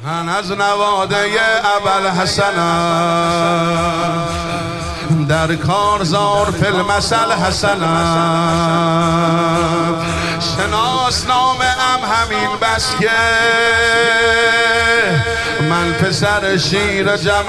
من از نواده ابوالحسنم، در کارزار فی المثل حسنم. شناس نامم همین بس که من پسر شیر جمال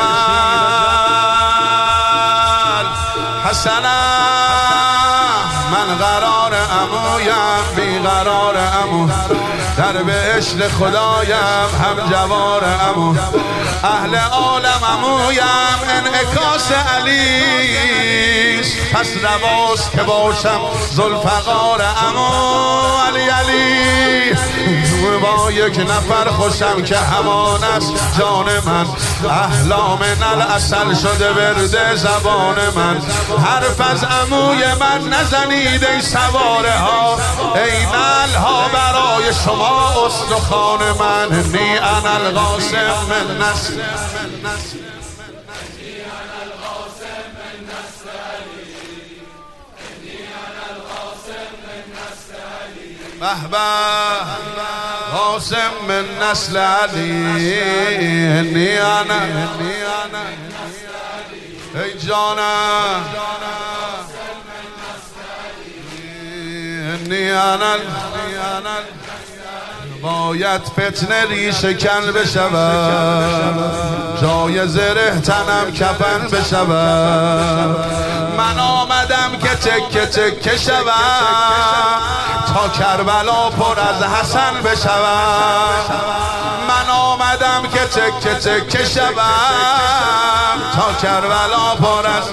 حسنم. من قرار عمویم بیقرار عمو، در بهشت خدایم هم جوار عمو. اهل عالم عمویم انعکاس علیست، پس رواست که باشم ذوالفقار عمو. علی علی با یک نفر خوشم که همان است جان من، احلام نل اصل شده ورد زبان من. حرف از عموی من نزنید ای سواره ها، ای نل ها برای شما استخوان من. نی انا القاسم من نسل، به به قاسم من نسل علی. نی انا ای جانم نی انا باید فتنه ریشه کن بشود، جای زره تنم کفن بشود. من آمدم که تکه تکه شوم تا کربلا پر از حسن بشود. من آمدم که تکه تکه شوم تا کربلا پر از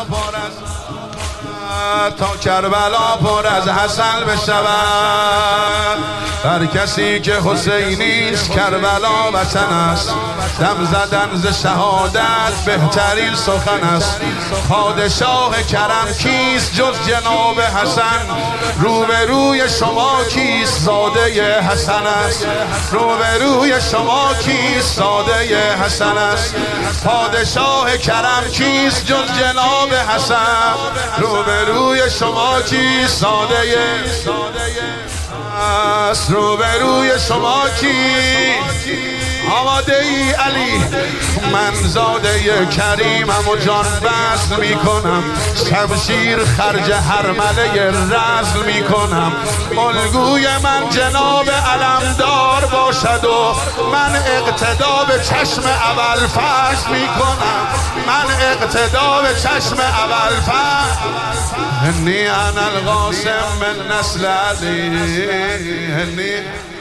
حسن بشود. هر کسی که حسینیست کربلا وطن است، دم زدن ز شهادت بهترین سخن است. پادشاه کرم کیست جز جناب حسن، روبروی شما کیست زاده حسن است. روبروی شما کیست زاده حسن است. پادشاه کرم کیست جز جناب حسن، روبروی شما کیست زاده است. روبروی شما کی آماده ای علی؟ من زاده کریمم و جان بسل میکنم، شمشیر خرج هرمله رزل میکنم. الگوی من جناب علمدار باشد و من اقتدا به چشم ابوالفضل میکنم. من اقتدا به چشم ابوالفضل. هنی انا القاسم من نسل علی. هنی